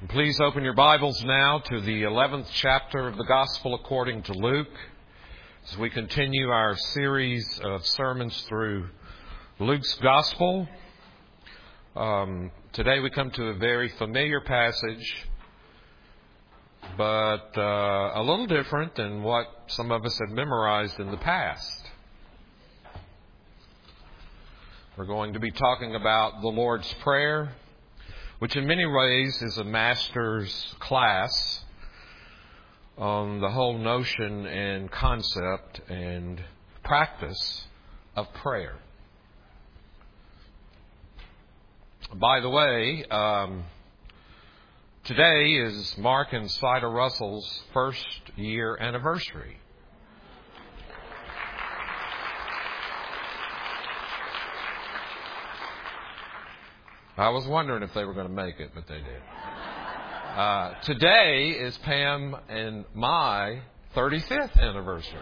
Please open your Bibles now to the 11th chapter of the Gospel according to Luke, as we continue our series of sermons through Luke's Gospel. Today we come to a very familiar passage, but a little different than what some of us have memorized in the past. We're going to be talking about the Lord's Prayer, which in many ways is a master's class on the whole notion and concept and practice of prayer. By the way, today is Mark and Sida Russell's first year anniversary. I was wondering if they were going to make it, but they did. Today is Pam and my 35th anniversary.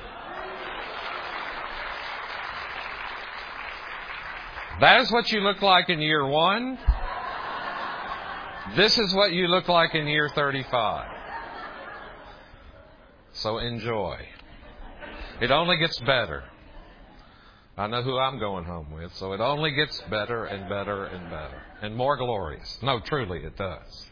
That is what you look like in year 1. This is what you look like in year 35. So enjoy. It only gets better. I know who I'm going home with, so it only gets better and better and better and more glorious. No, truly it does.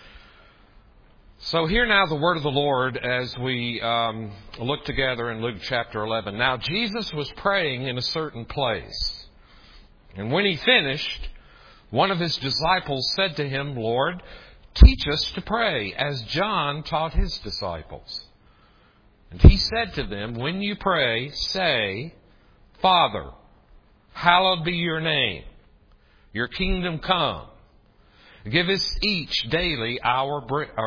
So hear now the word of the Lord as we look together in Luke chapter 11. Now Jesus was praying in a certain place, and when he finished, one of his disciples said to him, "Lord, teach us to pray, as John taught his disciples." And he said to them, "When you pray, say, Father, hallowed be your name. Your kingdom come. Give us each day our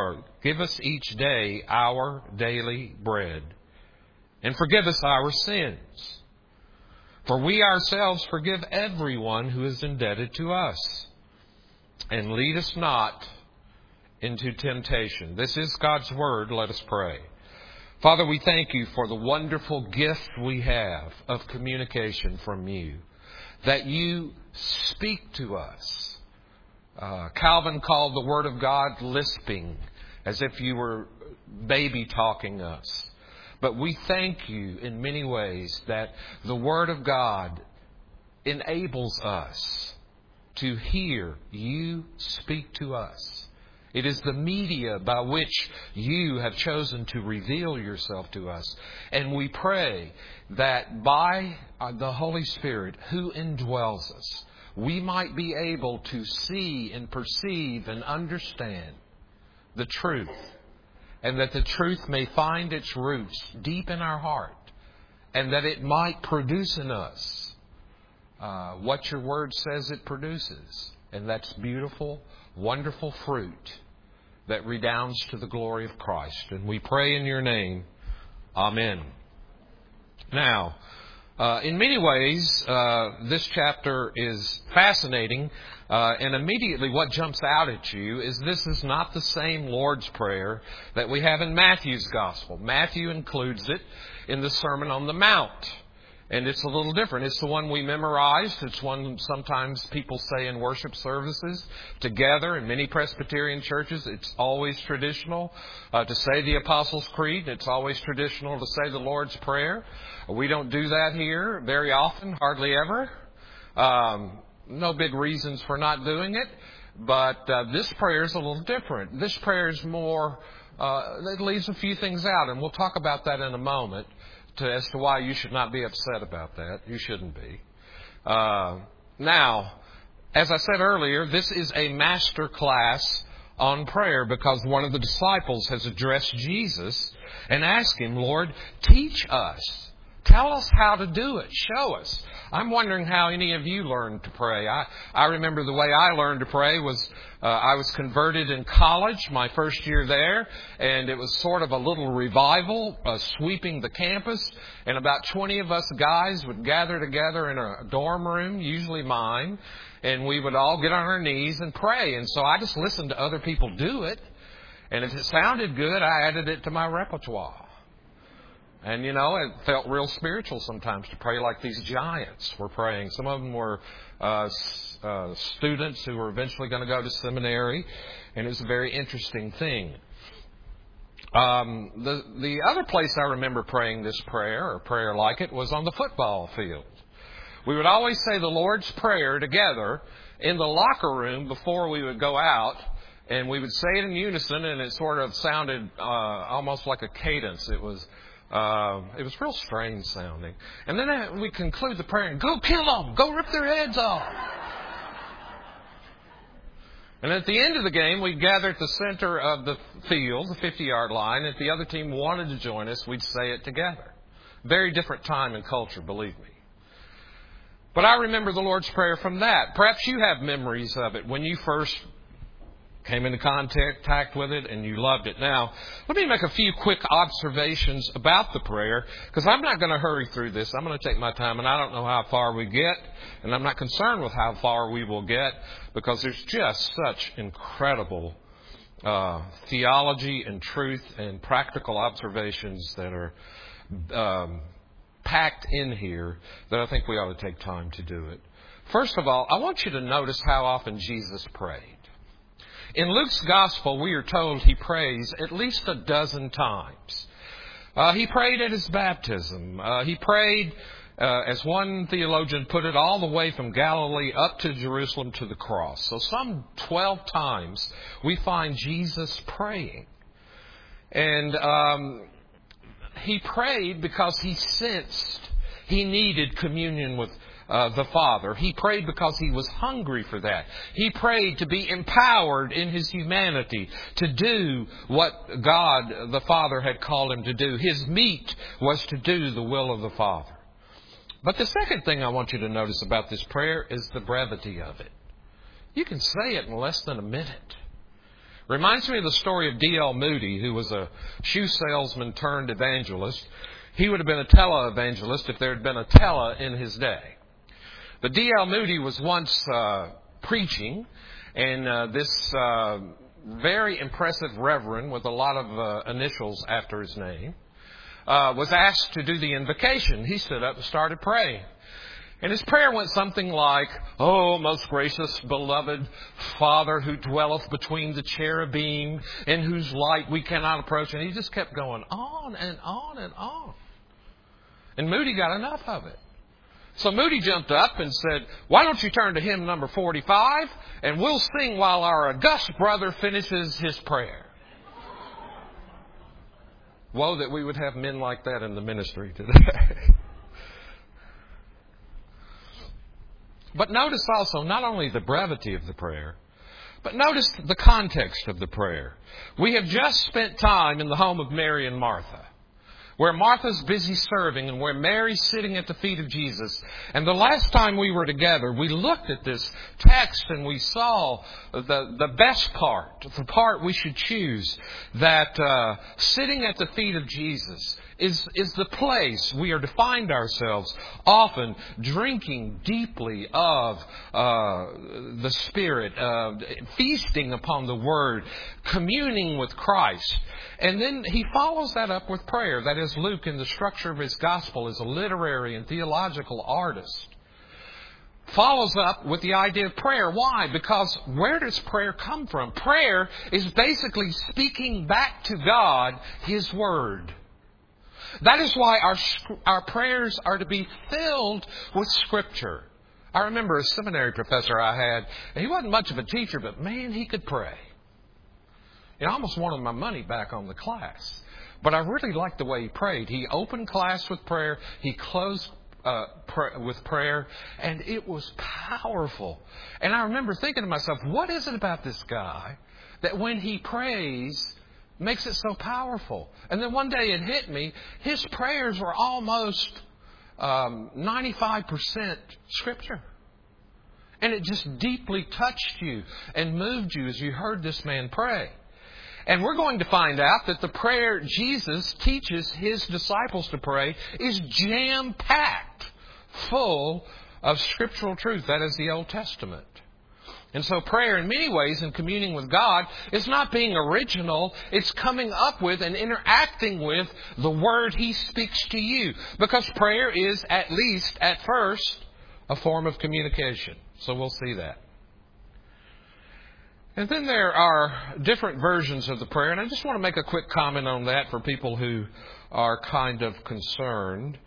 daily bread, and forgive us our sins, for we ourselves forgive everyone who is indebted to us. And lead us not into temptation." This is God's word. Let us pray. Father, we thank you for the wonderful gift we have of communication from you, that you speak to us. Calvin called the Word of God lisping, as if you were baby talking us. But we thank you in many ways that the Word of God enables us to hear you speak to us. It is the media by which you have chosen to reveal yourself to us. And we pray that by the Holy Spirit who indwells us, we might be able to see and perceive and understand the truth. And that the truth may find its roots deep in our heart. And that it might produce in us what your word says it produces. And that's beautiful, wonderful fruit that redounds to the glory of Christ. And we pray in your name. Amen. Now, in many ways, this chapter is fascinating. And immediately what jumps out at you is this is not the same Lord's Prayer that we have in Matthew's Gospel. Matthew includes it in the Sermon on the Mount. And it's a little different. It's the one we memorized. It's one sometimes people say in worship services together. In many Presbyterian churches, it's always traditional to say the Apostles' Creed. It's always traditional to say the Lord's Prayer. We don't do that here very often, hardly ever. No big reasons for not doing it. But this prayer is a little different. This prayer is more, it leaves a few things out. And we'll talk about that in a moment. As to why you should not be upset about that. You shouldn't be. Now, as I said earlier, this is a master class on prayer because one of the disciples has addressed Jesus and asked him, "Lord, teach us. Tell us how to do it. Show us." I'm wondering how any of you learned to pray. I remember the way I learned to pray was I was converted in college, my first year there, and it was sort of a little revival sweeping the campus, and about 20 of us guys would gather together in a dorm room, usually mine, and we would all get on our knees and pray. And so I just listened to other people do it, and if it sounded good, I added it to my repertoire. And, it felt real spiritual sometimes to pray like these giants were praying. Some of them were students who were eventually going to go to seminary, and it was a very interesting thing. The other place I remember praying this prayer, or prayer like it, was on the football field. We would always say the Lord's Prayer together in the locker room before we would go out, and we would say it in unison, and it sort of sounded almost like a cadence. It was real strange sounding. And then we conclude the prayer and go kill them, go rip their heads off. And at the end of the game, we'd gather at the center of the field, the 50-yard line. If the other team wanted to join us, we'd say it together. Very different time and culture, believe me. But I remember the Lord's Prayer from that. Perhaps you have memories of it when you first came into contact with it and you loved it. Now, let me make a few quick observations about the prayer, because I'm not going to hurry through this. I'm going to take my time, and I don't know how far we get, and I'm not concerned with how far we will get, because there's just such incredible theology and truth and practical observations that are packed in here that I think we ought to take time to do it. First of all, I want you to notice how often Jesus prayed. In Luke's Gospel, we are told he prays at least a dozen times. He prayed at his baptism. He prayed, as one theologian put it, all the way from Galilee up to Jerusalem to the cross. So some 12 times we find Jesus praying. And he prayed because he sensed he needed communion with the Father. He prayed because he was hungry for that. He prayed to be empowered in his humanity to do what God the Father had called him to do. His meat was to do the will of the Father. But the second thing I want you to notice about this prayer is the brevity of it. You can say it in less than a minute. Reminds me of the story of D.L. Moody, who was a shoe salesman turned evangelist. He would have been a televangelist if there had been a tele in his day. But D.L. Moody was once preaching, and this very impressive reverend with a lot of initials after his name was asked to do the invocation. He stood up and started praying. And his prayer went something like, "Oh, most gracious, beloved Father, who dwelleth between the cherubim, in whose light we cannot approach." And he just kept going on and on and on. And Moody got enough of it. So Moody jumped up and said, "Why don't you turn to hymn number 45, and we'll sing while our august brother finishes his prayer." Woe that we would have men like that in the ministry today. But notice also not only the brevity of the prayer, but notice the context of the prayer. We have just spent time in the home of Mary and Martha, where Martha's busy serving and where Mary's sitting at the feet of Jesus. And the last time we were together, we looked at this text and we saw the best part, the part we should choose, that sitting at the feet of Jesus is the place we are to find ourselves, often drinking deeply of the Spirit, feasting upon the Word, communing with Christ. And then he follows that up with prayer. That is, Luke, in the structure of his gospel, is a literary and theological artist. Follows up with the idea of prayer. Why? Because where does prayer come from? Prayer is basically speaking back to God His Word. That is why our prayers are to be filled with Scripture. I remember a seminary professor I had, and he wasn't much of a teacher, but man, he could pray. I almost wanted my money back on the class. But I really liked the way he prayed. He opened class with prayer. He closed with prayer. And it was powerful. And I remember thinking to myself, what is it about this guy that when he prays makes it so powerful? And then one day it hit me. His prayers were almost 95% Scripture. And it just deeply touched you and moved you as you heard this man pray. And we're going to find out that the prayer Jesus teaches His disciples to pray is jam-packed, full of scriptural truth. That is the Old Testament. And so prayer, in many ways, in communing with God, is not being original. It's coming up with and interacting with the Word He speaks to you. Because prayer is, at least at first, a form of communication. So we'll see that. And then there are different versions of the prayer. And I just want to make a quick comment on that for people who are kind of concerned.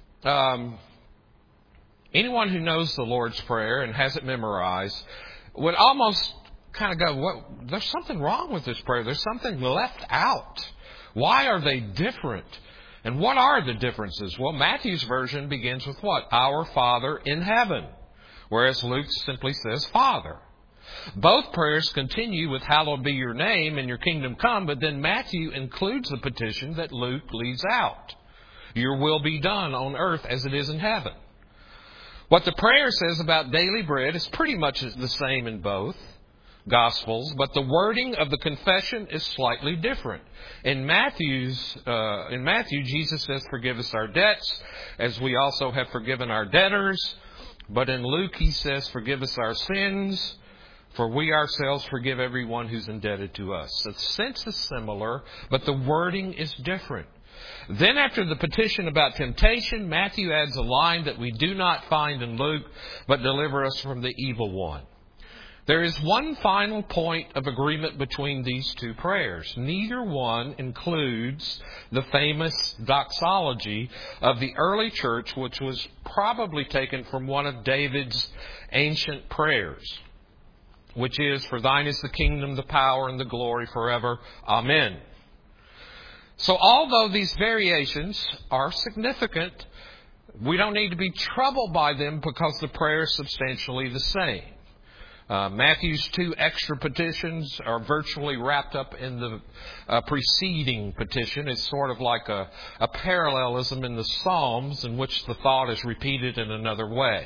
Anyone who knows the Lord's Prayer and has it memorized would almost kind of go, there's something wrong with this prayer. There's something left out. Why are they different? And what are the differences? Well, Matthew's version begins with what? Our Father in heaven. Whereas Luke simply says Father. Both prayers continue with hallowed be your name and your kingdom come, but then Matthew includes the petition that Luke leaves out. Your will be done on earth as it is in heaven. What the prayer says about daily bread is pretty much the same in both Gospels, but the wording of the confession is slightly different. In Matthew, Jesus says, forgive us our debts, as we also have forgiven our debtors. But in Luke, He says, forgive us our sins, for we ourselves forgive everyone who's indebted to us. The sense is similar, but the wording is different. Then after the petition about temptation, Matthew adds a line that we do not find in Luke, but deliver us from the evil one. There is one final point of agreement between these two prayers. Neither one includes the famous doxology of the early church, which was probably taken from one of David's ancient prayers, which is, for thine is the kingdom, the power, and the glory forever. Amen. So although these variations are significant, we don't need to be troubled by them because the prayer is substantially the same. Matthew's two extra petitions are virtually wrapped up in the preceding petition. It's sort of like a parallelism in the Psalms in which the thought is repeated in another way.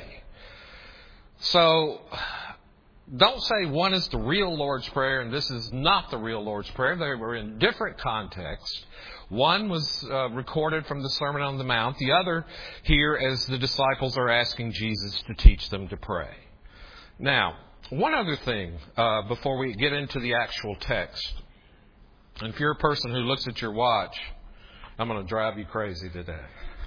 So don't say one is the real Lord's Prayer and this is not the real Lord's Prayer. They were in different contexts. One was recorded from the Sermon on the Mount. The other here as the disciples are asking Jesus to teach them to pray. Now, one other thing before we get into the actual text. And if you're a person who looks at your watch, I'm going to drive you crazy today.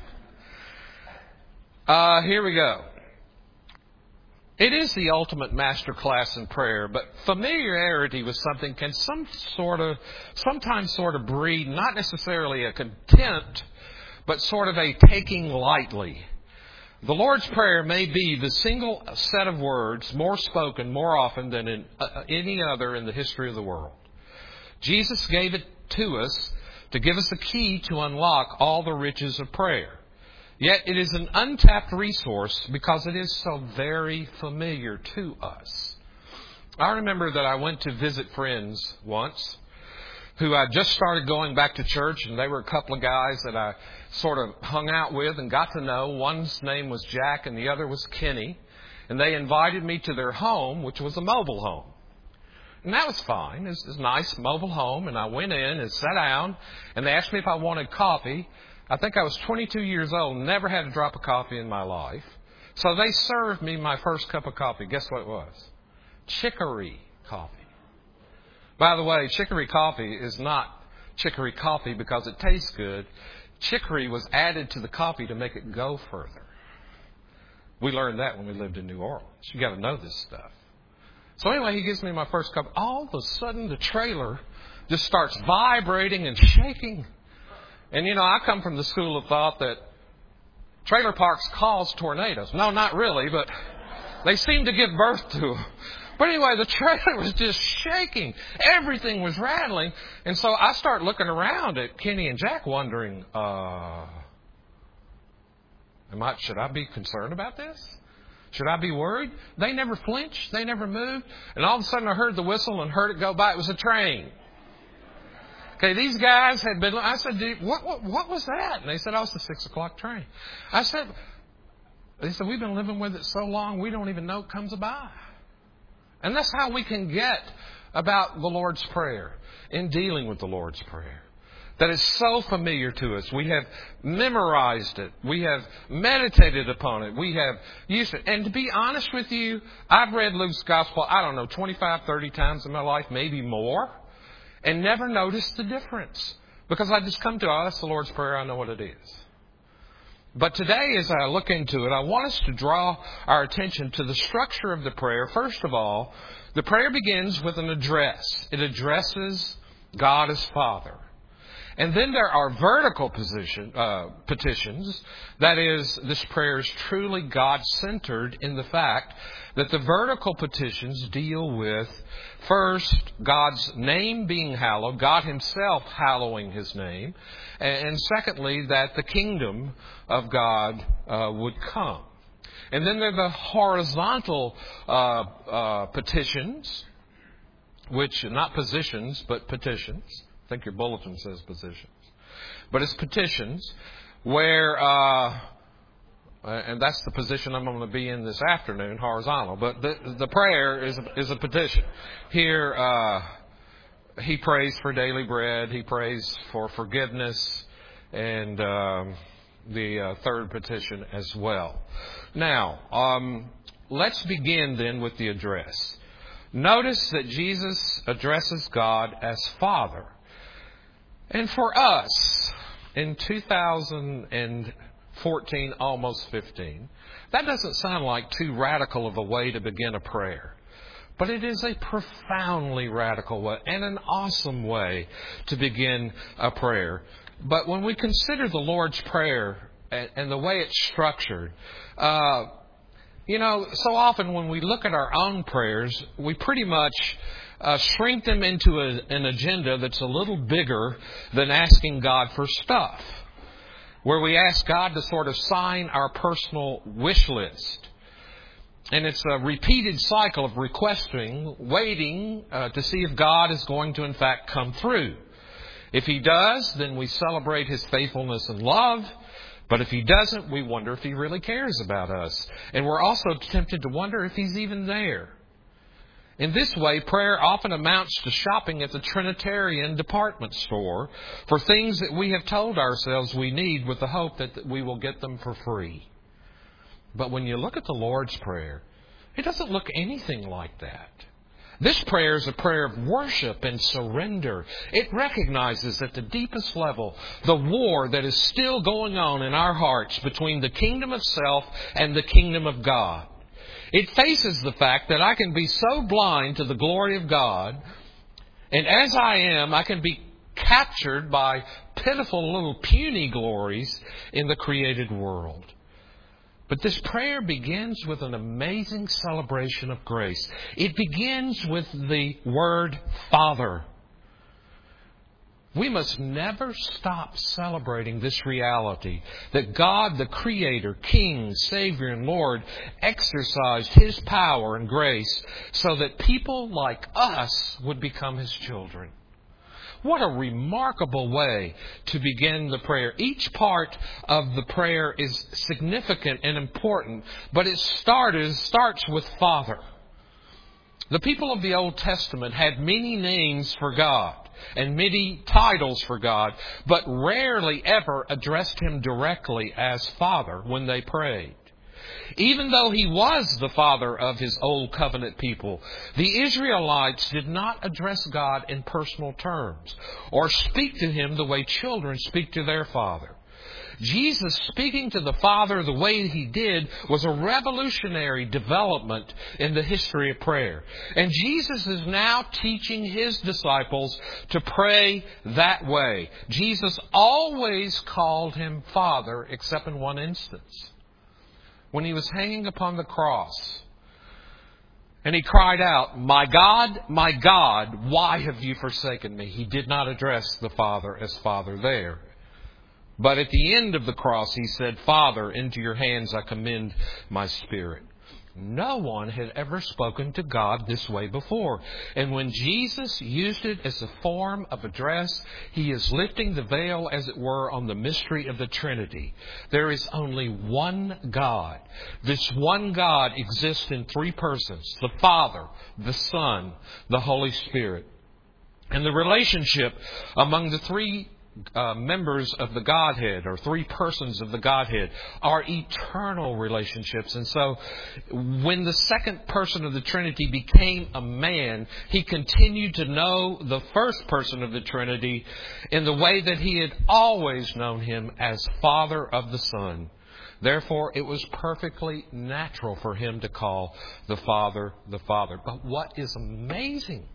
Here we go. It is the ultimate master class in prayer, but familiarity with something can sometimes sort of breed not necessarily a contempt, but sort of a taking lightly. The Lord's Prayer may be the single set of words more spoken more often than in any other in the history of the world. Jesus gave it to us to give us a key to unlock all the riches of prayer. Yet it is an untapped resource because it is so very familiar to us. I remember that I went to visit friends once who I just started going back to church, and they were a couple of guys that I sort of hung out with and got to know. One's name was Jack and the other was Kenny. And they invited me to their home, which was a mobile home. And that was fine. It was a nice mobile home. And I went in and sat down, and they asked me if I wanted coffee. I think I was 22 years old, never had a drop of coffee in my life. So they served me my first cup of coffee. Guess what it was? Chicory coffee. By the way, chicory coffee is not chicory coffee because it tastes good. Chicory was added to the coffee to make it go further. We learned that when we lived in New Orleans. You got to know this stuff. So anyway, he gives me my first cup. All of a sudden, the trailer just starts vibrating and shaking. And, I come from the school of thought that trailer parks cause tornadoes. No, not really, but they seem to give birth to them. But anyway, the trailer was just shaking. Everything was rattling. And so I start looking around at Kenny and Jack wondering, should I be concerned about this? Should I be worried? They never flinched. They never moved. And all of a sudden I heard the whistle and heard it go by. It was a train. Okay, these guys had been, I said, what was that? And they said, it's the 6 o'clock train. They said, we've been living with it so long, we don't even know it comes by. And that's how we can get about the Lord's Prayer in dealing with the Lord's Prayer. that is so familiar to us. We have memorized it. We have meditated upon it. We have used it. And to be honest with you, I've read Luke's Gospel, 25, 30 times in my life, maybe more, and never noticed the difference. Because I just come to, that's the Lord's Prayer, I know what it is. But today, as I look into it, I want us to draw our attention to the structure of the prayer. First of all, the prayer begins with an address. It addresses God as Father. And then there are vertical petitions. That is, this prayer is truly God-centered in the fact that the vertical petitions deal with, first, God's name being hallowed, God Himself hallowing His name, and secondly, that the kingdom of God would come. And then there are the horizontal petitions, which, not positions, but petitions. I think your bulletin says positions. But it's petitions where, and that's the position I'm going to be in this afternoon, horizontal. But the prayer is a petition. Here, he prays for daily bread. He prays for forgiveness. And the third petition as well. Now, let's begin then with the address. Notice that Jesus addresses God as Father. And for us, in 2014, almost 15, that doesn't sound like too radical of a way to begin a prayer. But it is a profoundly radical way and an awesome way to begin a prayer. But when we consider the Lord's Prayer and the way it's structured, so often when we look at our own prayers, we pretty much shrink them into an agenda that's a little bigger than asking God for stuff, where we ask God to sort of sign our personal wish list. And it's a repeated cycle of requesting, waiting to see if God is going to, in fact, come through. If He does, then we celebrate His faithfulness and love. But if He doesn't, we wonder if He really cares about us. And we're also tempted to wonder if He's even there. In this way, prayer often amounts to shopping at the Trinitarian department store for things that we have told ourselves we need with the hope that we will get them for free. But when you look at the Lord's Prayer, it doesn't look anything like that. This prayer is a prayer of worship and surrender. It recognizes at the deepest level the war that is still going on in our hearts between the kingdom of self and the kingdom of God. It faces the fact that I can be so blind to the glory of God, and as I am, I can be captured by pitiful little puny glories in the created world. But this prayer begins with an amazing celebration of grace. It begins with the word Father. We must never stop celebrating this reality that God, the Creator, King, Savior, and Lord, exercised His power and grace so that people like us would become His children. What a remarkable way to begin the prayer. Each part of the prayer is significant and important, but it starts with Father. The people of the Old Testament had many names for God and many titles for God, but rarely ever addressed Him directly as Father when they prayed. Even though He was the Father of His Old Covenant people, the Israelites did not address God in personal terms or speak to Him the way children speak to their father. Jesus speaking to the Father the way He did was a revolutionary development in the history of prayer. And Jesus is now teaching His disciples to pray that way. Jesus always called Him Father, except in one instance. When He was hanging upon the cross, and He cried out, my God, why have you forsaken me?" He did not address the Father as Father there. But at the end of the cross, He said, "Father, into your hands I commend my spirit." No one had ever spoken to God this way before. And when Jesus used it as a form of address, He is lifting the veil, as it were, on the mystery of the Trinity. There is only one God. This one God exists in three persons: the Father, the Son, the Holy Spirit. And the relationship among the three members of the Godhead, or three persons of the Godhead, are eternal relationships. And so when the second person of the Trinity became a man, he continued to know the first person of the Trinity in the way that he had always known him as Father of the Son. Therefore, it was perfectly natural for him to call the Father the Father. But what is amazing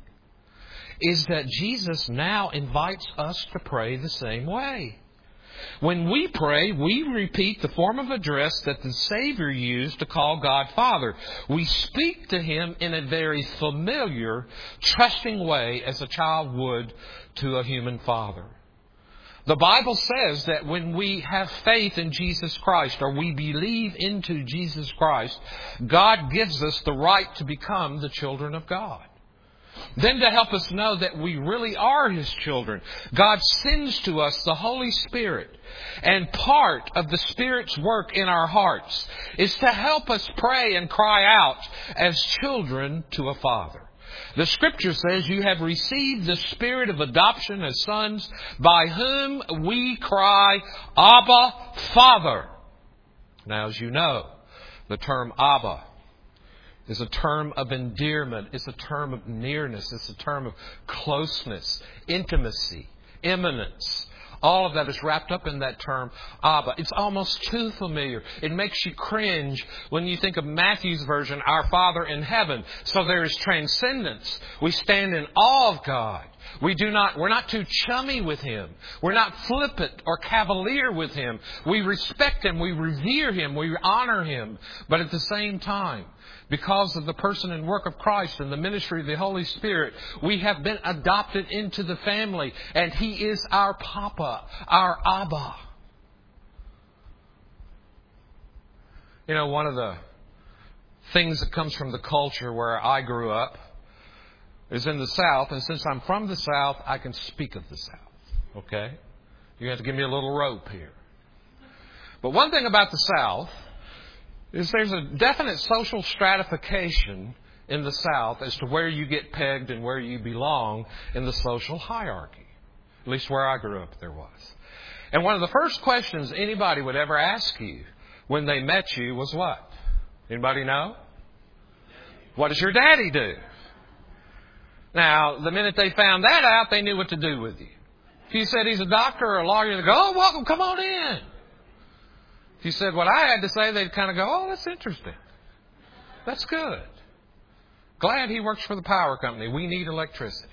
is that Jesus now invites us to pray the same way. When we pray, we repeat the form of address that the Savior used to call God Father. We speak to Him in a very familiar, trusting way as a child would to a human father. The Bible says that when we have faith in Jesus Christ, or we believe into Jesus Christ, God gives us the right to become the children of God. Then, to help us know that we really are His children, God sends to us the Holy Spirit. And part of the Spirit's work in our hearts is to help us pray and cry out as children to a Father. The Scripture says, you have received the Spirit of adoption as sons, by whom we cry, Abba, Father. Now, as you know, the term Abba is a term of endearment. It's a term of nearness. It's a term of closeness, intimacy, imminence. All of that is wrapped up in that term, Abba. It's almost too familiar. It makes you cringe when you think of Matthew's version, Our Father in Heaven. So there is transcendence. We stand in awe of God. We're not too chummy with Him. We're not flippant or cavalier with Him. We respect Him. We revere Him. We honor Him. But at the same time, because of the person and work of Christ and the ministry of the Holy Spirit, we have been adopted into the family. And He is our Papa, our Abba. You know, one of the things that comes from the culture where I grew up is in the South. And since I'm from the South, I can speak of the South. Okay? You have to give me a little rope here. But one thing about the South is there's a definite social stratification in the South as to where you get pegged and where you belong in the social hierarchy. At least where I grew up, there was. And one of the first questions anybody would ever ask you when they met you was what? Anybody know? What does your daddy do? Now, the minute they found that out, they knew what to do with you. If you said he's a doctor or a lawyer, they'd go, oh, welcome, come on in. If you said what I had to say, they'd kind of go, oh, that's interesting. That's good. Glad he works for the power company. We need electricity.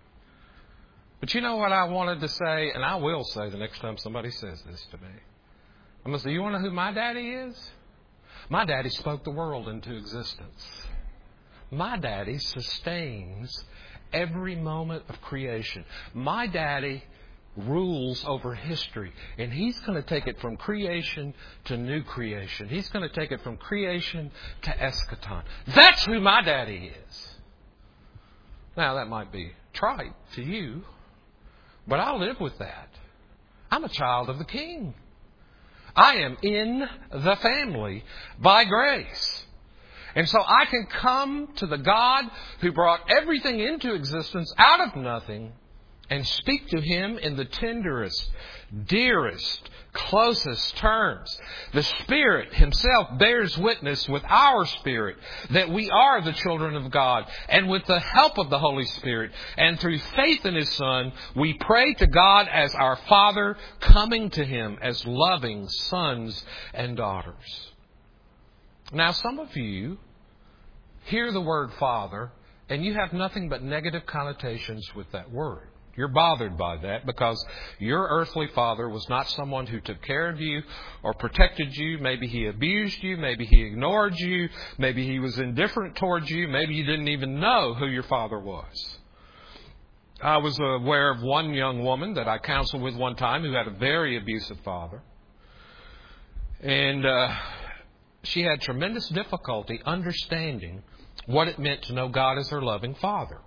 But you know what I wanted to say, and I will say the next time somebody says this to me. I'm going to say, you want to know who my daddy is? My daddy spoke the world into existence. My daddy sustains every moment of creation. My daddy rules over history. And He's going to take it from creation to new creation. He's going to take it from creation to eschaton. That's who my daddy is. Now, that might be trite to you, but I live with that. I'm a child of the King. I am in the family by grace. And so I can come to the God who brought everything into existence out of nothing and speak to Him in the tenderest, dearest, closest terms. The Spirit Himself bears witness with our spirit that we are the children of God. And with the help of the Holy Spirit and through faith in His Son, we pray to God as our Father, coming to Him as loving sons and daughters. Now, some of you hear the word Father, and you have nothing but negative connotations with that word. You're bothered by that because your earthly father was not someone who took care of you or protected you. Maybe he abused you. Maybe he ignored you. Maybe he was indifferent towards you. Maybe you didn't even know who your father was. I was aware of one young woman that I counseled with one time who had a very abusive father. And she had tremendous difficulty understanding what it meant to know God as her loving Father.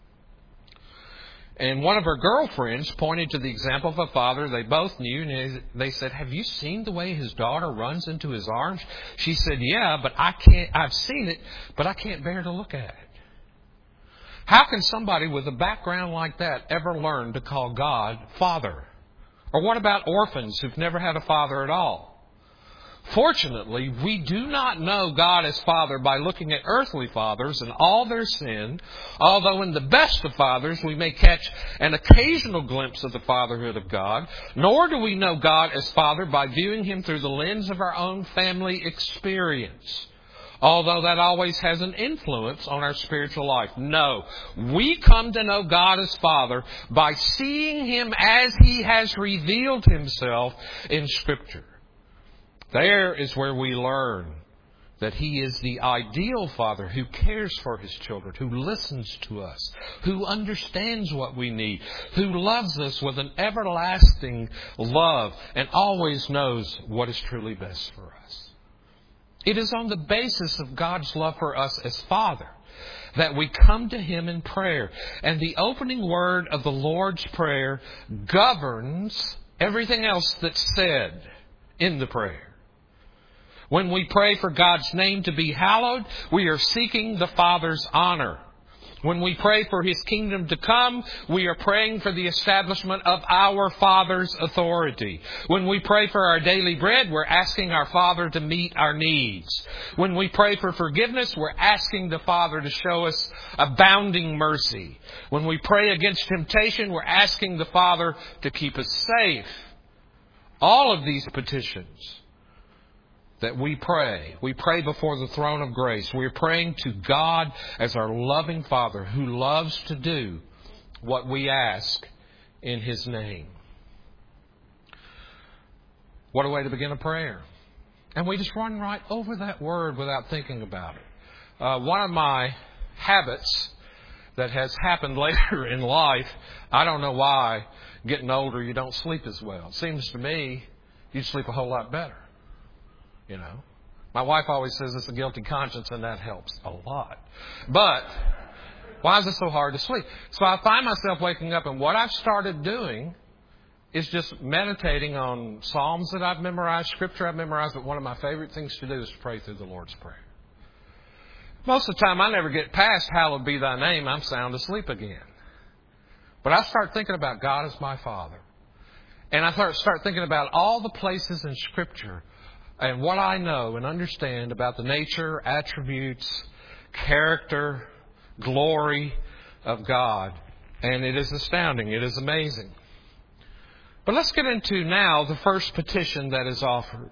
And one of her girlfriends pointed to the example of a father they both knew, and they said, have you seen the way his daughter runs into his arms? She said, yeah, but I've seen it, but I can't bear to look at it. How can somebody with a background like that ever learn to call God Father? Or what about orphans who've never had a father at all? Fortunately, we do not know God as Father by looking at earthly fathers and all their sin, although in the best of fathers we may catch an occasional glimpse of the fatherhood of God, nor do we know God as Father by viewing Him through the lens of our own family experience, although that always has an influence on our spiritual life. No, we come to know God as Father by seeing Him as He has revealed Himself in Scripture. There is where we learn that He is the ideal Father who cares for His children, who listens to us, who understands what we need, who loves us with an everlasting love and always knows what is truly best for us. It is on the basis of God's love for us as Father that we come to Him in prayer. And the opening word of the Lord's Prayer governs everything else that's said in the prayer. When we pray for God's name to be hallowed, we are seeking the Father's honor. When we pray for His kingdom to come, we are praying for the establishment of our Father's authority. When we pray for our daily bread, we're asking our Father to meet our needs. When we pray for forgiveness, we're asking the Father to show us abounding mercy. When we pray against temptation, we're asking the Father to keep us safe. All of these petitions that we pray before the throne of grace. We're praying to God as our loving Father who loves to do what we ask in His name. What a way to begin a prayer. And we just run right over that word without thinking about it. One of my habits that has happened later in life, I don't know why, getting older you don't sleep as well. It seems to me you'd sleep a whole lot better. You know, my wife always says it's a guilty conscience, and that helps a lot. But why is it so hard to sleep? So I find myself waking up, and what I've started doing is just meditating on Psalms that I've memorized, Scripture I've memorized. But one of my favorite things to do is to pray through the Lord's Prayer. Most of the time, I never get past "Hallowed be Thy name." I'm sound asleep again. But I start thinking about God as my Father, and I start thinking about all the places in Scripture and what I know and understand about the nature, attributes, character, glory of God. And it is astounding. It is amazing. But let's get into now the first petition that is offered.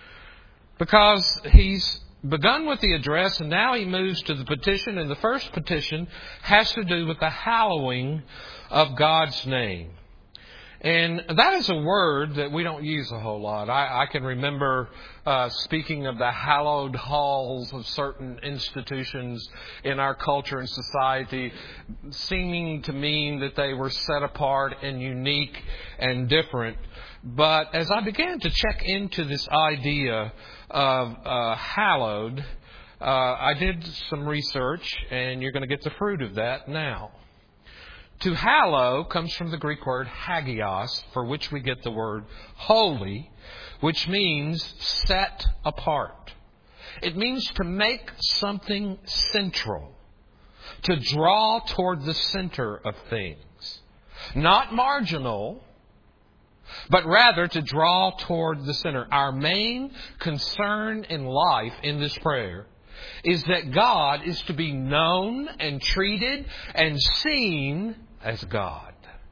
Because he's begun with the address and now he moves to the petition. And the first petition has to do with the hallowing of God's name. And that is a word that we don't use a whole lot. I can remember speaking of the hallowed halls of certain institutions in our culture and society, seeming to mean that they were set apart and unique and different. But as I began to check into this idea of hallowed, I did some research, and you're going to get the fruit of that now. To hallow comes from the Greek word hagios, for which we get the word holy, which means set apart. It means to make something central, to draw toward the center of things. Not marginal, but rather to draw toward the center. Our main concern in life in this prayer is that God is to be known and treated and seen as God.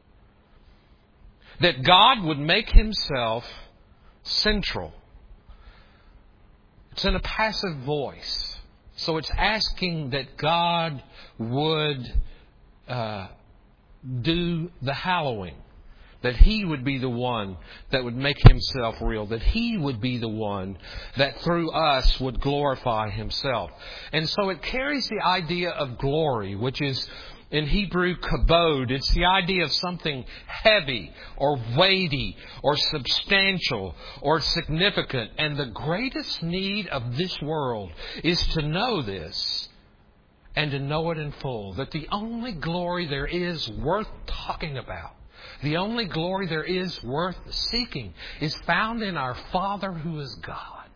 That God would make Himself central. It's in a passive voice. So it's asking that God would do the hallowing. That He would be the one that would make Himself real. That He would be the one that through us would glorify Himself. And so it carries the idea of glory, which is in Hebrew, kabod. It's the idea of something heavy or weighty or substantial or significant. And the greatest need of this world is to know this and to know it in full. That the only glory there is worth talking about, the only glory there is worth seeking, is found in our Father who is God.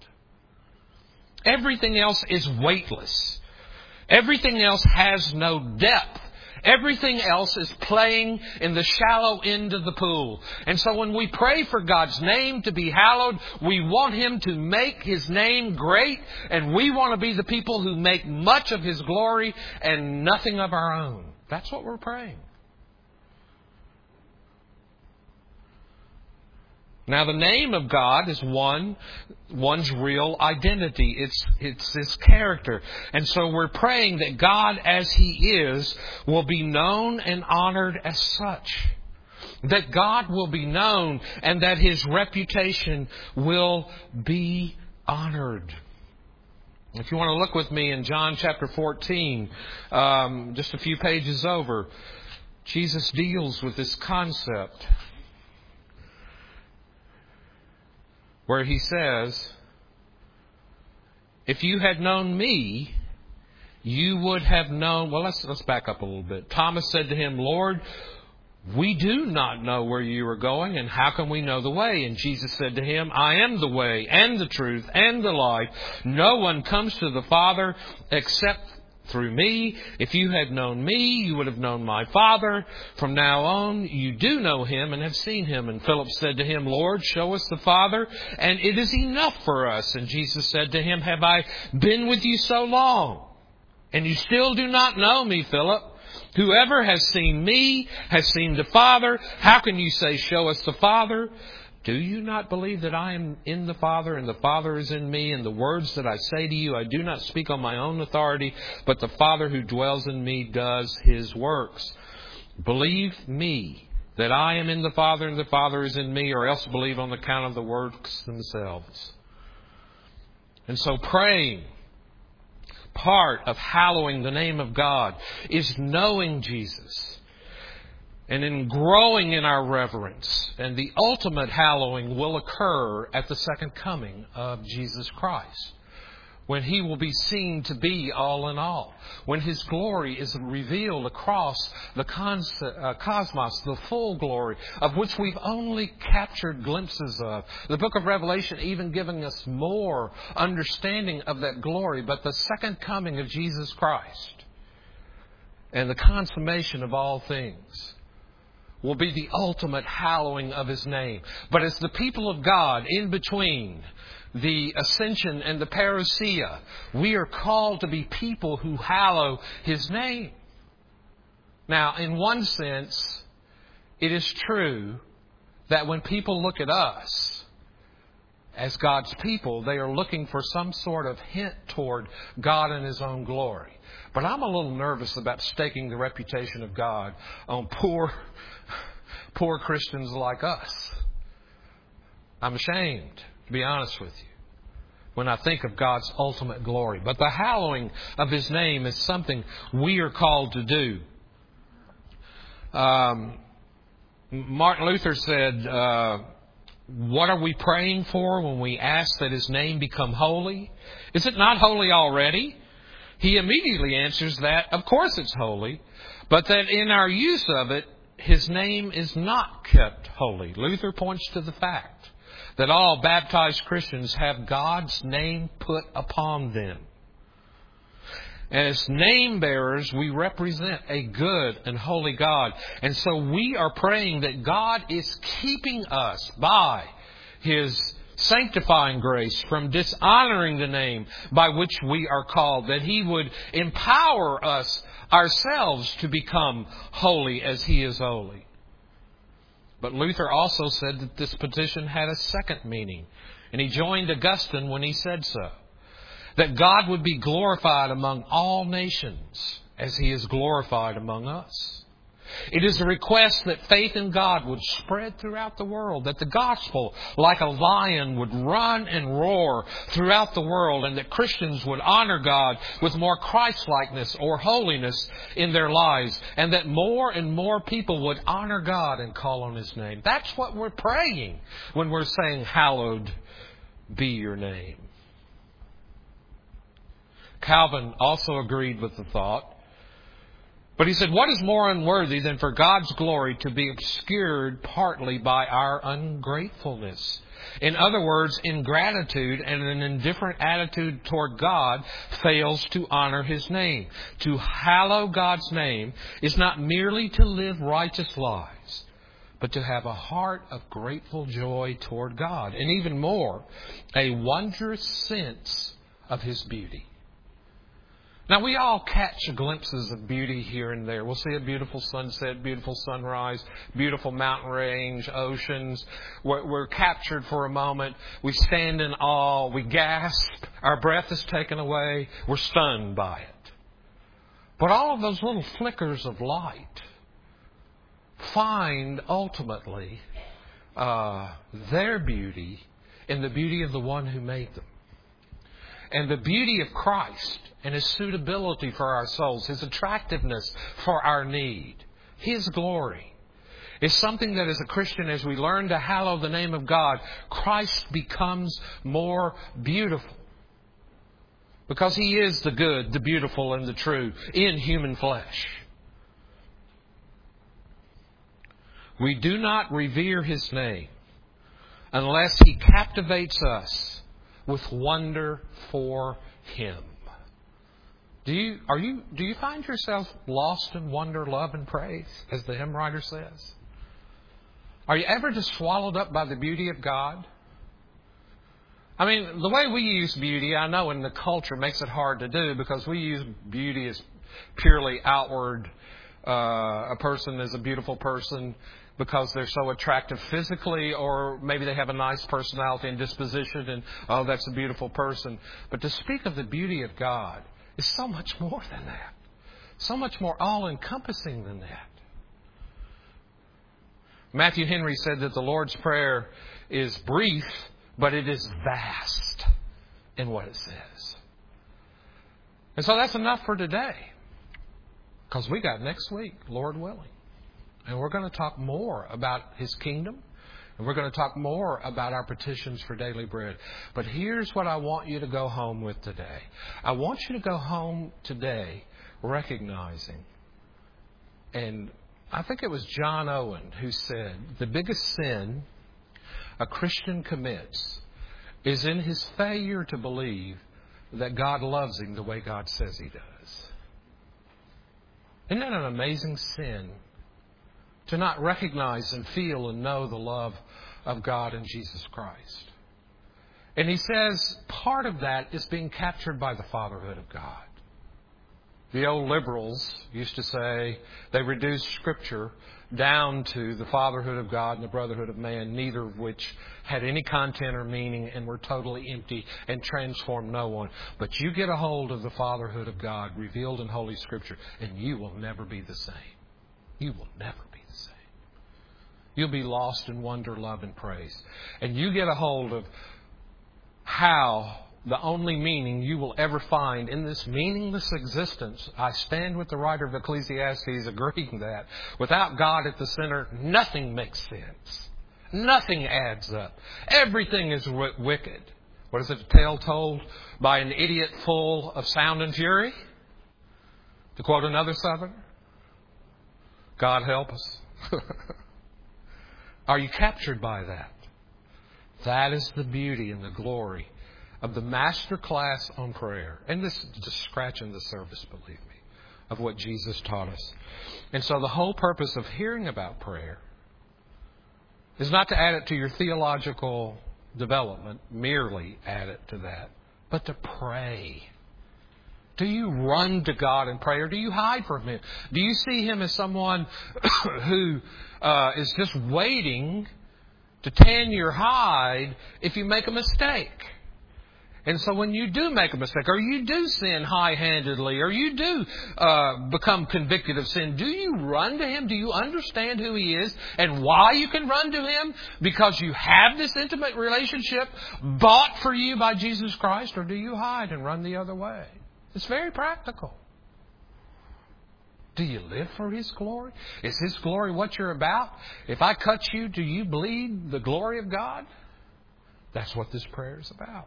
Everything else is weightless. Everything else has no depth. Everything else is playing in the shallow end of the pool. And so when we pray for God's name to be hallowed, we want Him to make His name great, and we want to be the people who make much of His glory and nothing of our own. That's what we're praying. Now, the name of God is one's real identity. It's His character. And so we're praying that God, as He is, will be known and honored as such. That God will be known and that His reputation will be honored. If you want to look with me in John chapter 14, just a few pages over, Jesus deals with this concept, where He says, if you had known me, you would have known... Well, let's back up a little bit. Thomas said to Him, Lord, we do not know where you are going, and how can we know the way? And Jesus said to him, I am the way and the truth and the life. No one comes to the Father except through me. If you had known me, you would have known my Father. From now on, you do know Him and have seen Him. And Philip said to Him, Lord, show us the Father, and it is enough for us. And Jesus said to him, have I been with you so long, and you still do not know me, Philip? Whoever has seen me has seen the Father. How can you say, show us the Father? Do you not believe that I am in the Father and the Father is in me? And the words that I say to you, I do not speak on my own authority, but the Father who dwells in me does His works. Believe me that I am in the Father and the Father is in me, or else believe on account of the works themselves. And so praying, part of hallowing the name of God, is knowing Jesus and in growing in our reverence. And the ultimate hallowing will occur at the second coming of Jesus Christ, when He will be seen to be all in all, when His glory is revealed across the cosmos, the full glory of which we've only captured glimpses of. The book of Revelation even giving us more understanding of that glory. But the second coming of Jesus Christ and the consummation of all things will be the ultimate hallowing of His name. But as the people of God, in between the ascension and the parousia, we are called to be people who hallow His name. Now, in one sense, it is true that when people look at us as God's people, they are looking for some sort of hint toward God and His own glory. But I'm a little nervous about staking the reputation of God on poor Christians like us. I'm ashamed, to be honest with you, when I think of God's ultimate glory. But the hallowing of His name is something we are called to do. Martin Luther said, what are we praying for when we ask that His name become holy? Is it not holy already? He immediately answers that, of course it's holy, but that in our use of it, His name is not kept holy. Luther points to the fact that all baptized Christians have God's name put upon them. And as name bearers, we represent a good and holy God. And so we are praying that God is keeping us by His sanctifying grace from dishonoring the name by which we are called, that He would empower us ourselves to become holy as He is holy. But Luther also said that this petition had a second meaning, and he joined Augustine when he said so, that God would be glorified among all nations as He is glorified among us. It is a request that faith in God would spread throughout the world, that the gospel, like a lion, would run and roar throughout the world, and that Christians would honor God with more Christ-likeness or holiness in their lives, and that more and more people would honor God and call on His name. That's what we're praying when we're saying, hallowed be your name. Calvin also agreed with the thought But he said, what is more unworthy than for God's glory to be obscured partly by our ungratefulness? In other words, ingratitude and an indifferent attitude toward God fails to honor His name. To hallow God's name is not merely to live righteous lives, but to have a heart of grateful joy toward God. And even more, a wondrous sense of His beauty. Now, we all catch glimpses of beauty here and there. We'll see a beautiful sunset, beautiful sunrise, beautiful mountain range, oceans. We're captured for a moment. We stand in awe. We gasp. Our breath is taken away. We're stunned by it. But all of those little flickers of light find ultimately their beauty in the beauty of the one who made them. And the beauty of Christ and His suitability for our souls, His attractiveness for our need, His glory, is something that as a Christian, as we learn to hallow the name of God, Christ becomes more beautiful. Because He is the good, the beautiful, and the true in human flesh. We do not revere His name unless He captivates us with wonder for Him. Do you find yourself lost in wonder, love, and praise, as the hymn writer says? Are you ever just swallowed up by the beauty of God? I mean, the way we use beauty, I know in the culture makes it hard to do because we use beauty as purely outward. A person is a beautiful person because they're so attractive physically, or maybe they have a nice personality and disposition, and, oh, that's a beautiful person. But to speak of the beauty of God is so much more than that. So much more all-encompassing than that. Matthew Henry said that the Lord's Prayer is brief, but it is vast in what it says. And so that's enough for today. Because we got next week, Lord willing. And we're going to talk more about His kingdom. And we're going to talk more about our petitions for daily bread. But here's what I want you to go home with today. I want you to go home today recognizing, and I think it was John Owen who said, the biggest sin a Christian commits is in his failure to believe that God loves him the way God says He does. Isn't that an amazing sin? To not recognize and feel and know the love of God and Jesus Christ. And he says part of that is being captured by the fatherhood of God. The old liberals used to say they reduced Scripture down to the fatherhood of God and the brotherhood of man, neither of which had any content or meaning and were totally empty and transformed no one. But you get a hold of the fatherhood of God revealed in Holy Scripture, and you will never be the same. You will never be the same. You'll be lost in wonder, love, and praise. And you get a hold of how the only meaning you will ever find in this meaningless existence. I stand with the writer of Ecclesiastes agreeing that without God at the center, nothing makes sense. Nothing adds up. Everything is wicked. What is it, a tale told by an idiot full of sound and fury? To quote another Southerner, God help us. Are you captured by that? That is the beauty and the glory of the master class on prayer. And this is just scratching the surface, believe me, of what Jesus taught us. And so the whole purpose of hearing about prayer is not to add it to your theological development, merely add it to that, but to pray. Do you run to God in prayer? Do you hide from Him? Do you see Him as someone who is just waiting to tan your hide if you make a mistake? And so when you do make a mistake, or you do sin high-handedly, or you do become convicted of sin, do you run to Him? Do you understand who He is and why you can run to Him? Because you have this intimate relationship bought for you by Jesus Christ? Or do you hide and run the other way? It's very practical. Do you live for His glory? Is His glory what you're about? If I cut you, do you bleed the glory of God? That's what this prayer is about.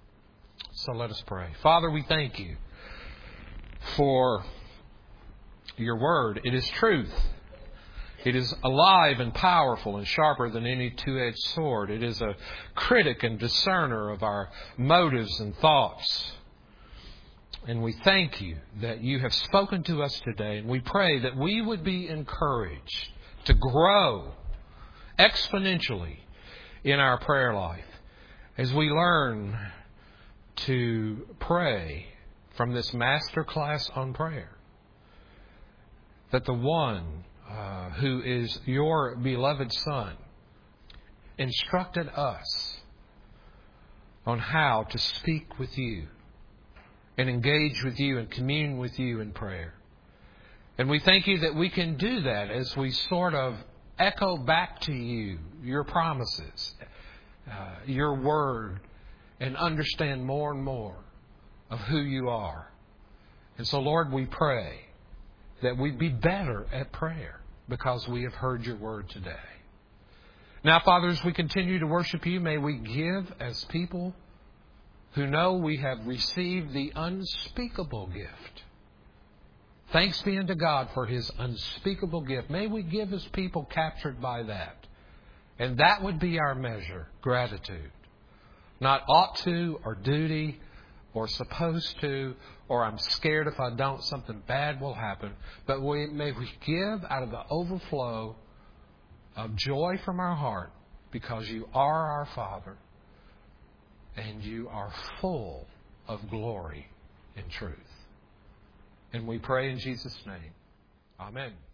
So let us pray. Father, we thank You for your word. It is truth. It is alive and powerful and sharper than any two-edged sword. It is a critic and discerner of our motives and thoughts. And we thank you that you have spoken to us today. And we pray that we would be encouraged to grow exponentially in our prayer life as we learn to pray from this master class on prayer. That the one who is your beloved Son instructed us on how to speak with you and engage with you and commune with you in prayer. And we thank you that we can do that as we sort of echo back to you your promises, your word, and understand more and more of who you are. And so, Lord, we pray that we'd be better at prayer because we have heard your word today. Now, Father, as we continue to worship you, may we give as people who know we have received the unspeakable gift. Thanks be unto God for His unspeakable gift. May we give as people captured by that. And that would be our measure, gratitude. Not ought to or duty or supposed to, or I'm scared if I don't, something bad will happen. But may we give out of the overflow of joy from our heart because you are our Father and you are full of glory and truth. And we pray in Jesus' name. Amen.